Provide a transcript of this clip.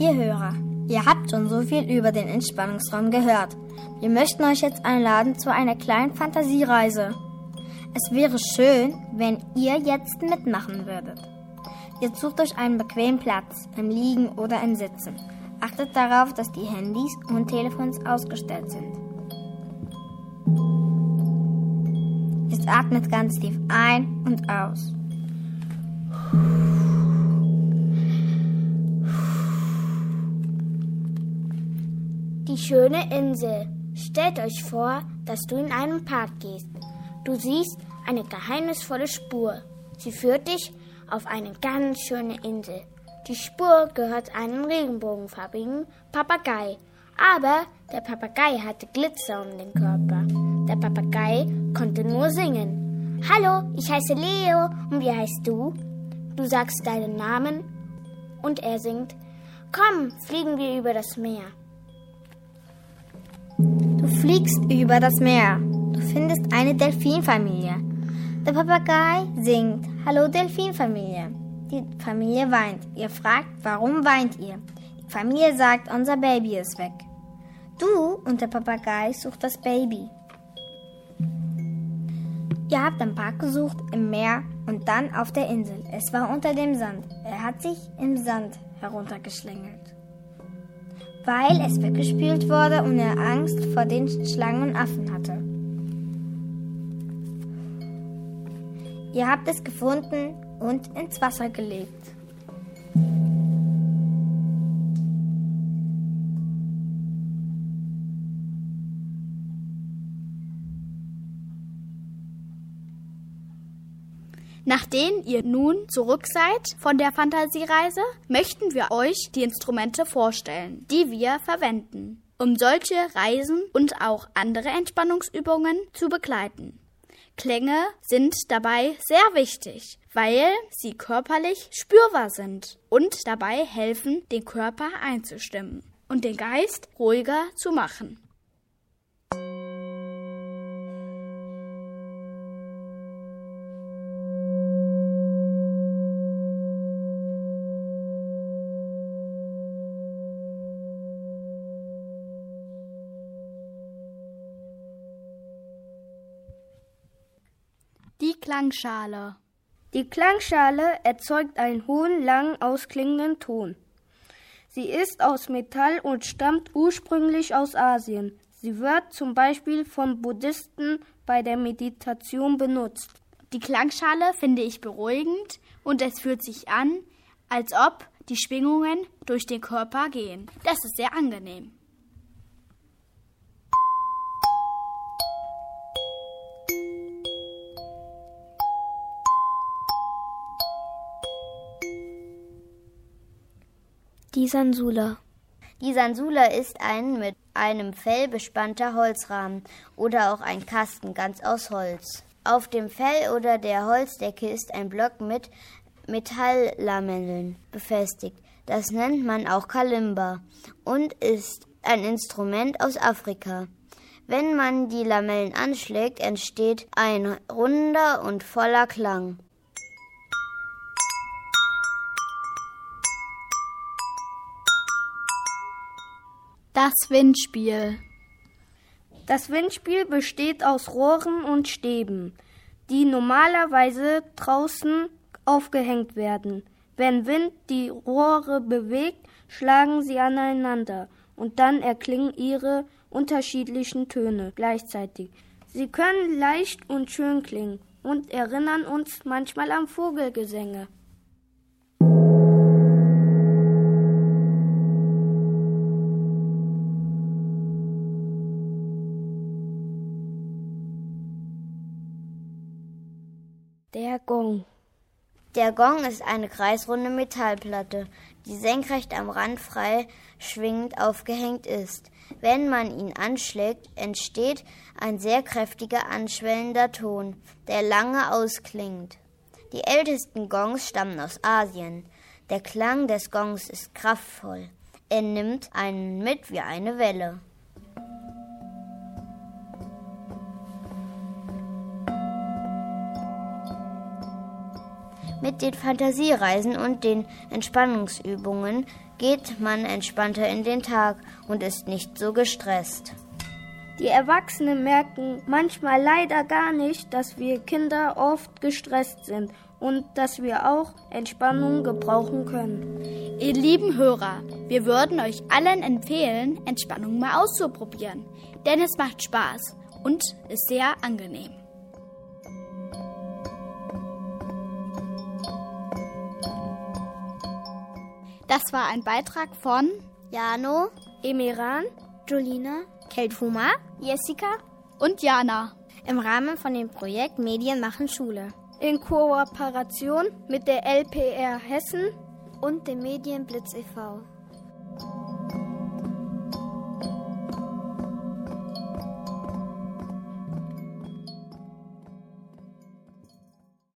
Ihr Hörer, ihr habt schon so viel über den Entspannungsraum gehört. Wir möchten euch jetzt einladen zu einer kleinen Fantasiereise. Es wäre schön, wenn ihr jetzt mitmachen würdet. Ihr sucht euch einen bequemen Platz, im Liegen oder im Sitzen. Achtet darauf, dass die Handys und Telefons ausgestellt sind. Jetzt atmet ganz tief ein und aus. Die schöne Insel. Stellt euch vor, dass du in einen Park gehst. Du siehst eine geheimnisvolle Spur. Sie führt dich auf eine ganz schöne Insel. Die Spur gehört einem regenbogenfarbigen Papagei. Aber der Papagei hatte Glitzer um den Körper. Der Papagei konnte nur singen. Hallo, ich heiße Leo und wie heißt du? Du sagst deinen Namen und er singt. Komm, fliegen wir über das Meer. Du fliegst über das Meer. Du findest eine Delfinfamilie. Der Papagei singt, hallo Delfinfamilie. Die Familie weint. Ihr fragt, warum weint ihr? Die Familie sagt, unser Baby ist weg. Du und der Papagei sucht das Baby. Ihr habt am Park gesucht, im Meer und dann auf der Insel. Es war unter dem Sand. Er hat sich im Sand heruntergeschlängelt, weil es weggespült wurde und er Angst vor den Schlangen und Affen hatte. Ihr habt es gefunden und ins Wasser gelegt. Nachdem ihr nun zurück seid von der Fantasiereise, möchten wir euch die Instrumente vorstellen, die wir verwenden, um solche Reisen und auch andere Entspannungsübungen zu begleiten. Klänge sind dabei sehr wichtig, weil sie körperlich spürbar sind und dabei helfen, den Körper einzustimmen und den Geist ruhiger zu machen. Die Klangschale. Die Klangschale erzeugt einen hohen, lang ausklingenden Ton. Sie ist aus Metall und stammt ursprünglich aus Asien. Sie wird zum Beispiel von Buddhisten bei der Meditation benutzt. Die Klangschale finde ich beruhigend und es fühlt sich an, als ob die Schwingungen durch den Körper gehen. Das ist sehr angenehm. Die Sansula. Die Sansula ist ein mit einem Fell bespannter Holzrahmen oder auch ein Kasten ganz aus Holz. Auf dem Fell oder der Holzdecke ist ein Block mit Metalllamellen befestigt. Das nennt man auch Kalimba und ist ein Instrument aus Afrika. Wenn man die Lamellen anschlägt, entsteht ein runder und voller Klang. Das Windspiel. Das Windspiel besteht aus Rohren und Stäben, die normalerweise draußen aufgehängt werden. Wenn Wind die Rohre bewegt, schlagen sie aneinander und dann erklingen ihre unterschiedlichen Töne gleichzeitig. Sie können leicht und schön klingen und erinnern uns manchmal an Vogelgesänge. Der Gong. Der Gong ist eine kreisrunde Metallplatte, die senkrecht am Rand frei schwingend aufgehängt ist. Wenn man ihn anschlägt, entsteht ein sehr kräftiger, anschwellender Ton, der lange ausklingt. Die ältesten Gongs stammen aus Asien. Der Klang des Gongs ist kraftvoll. Er nimmt einen mit wie eine Welle. Mit den Fantasiereisen und den Entspannungsübungen geht man entspannter in den Tag und ist nicht so gestresst. Die Erwachsenen merken manchmal leider gar nicht, dass wir Kinder oft gestresst sind und dass wir auch Entspannung gebrauchen können. Ihr lieben Hörer, wir würden euch allen empfehlen, Entspannung mal auszuprobieren, denn es macht Spaß und ist sehr angenehm. Das war ein Beitrag von Jano, Emeran, Julina, Keltuma Jessica und Jana im Rahmen von dem Projekt Medien machen Schule. in Kooperation mit der LPR Hessen und dem Medienblitz e.V.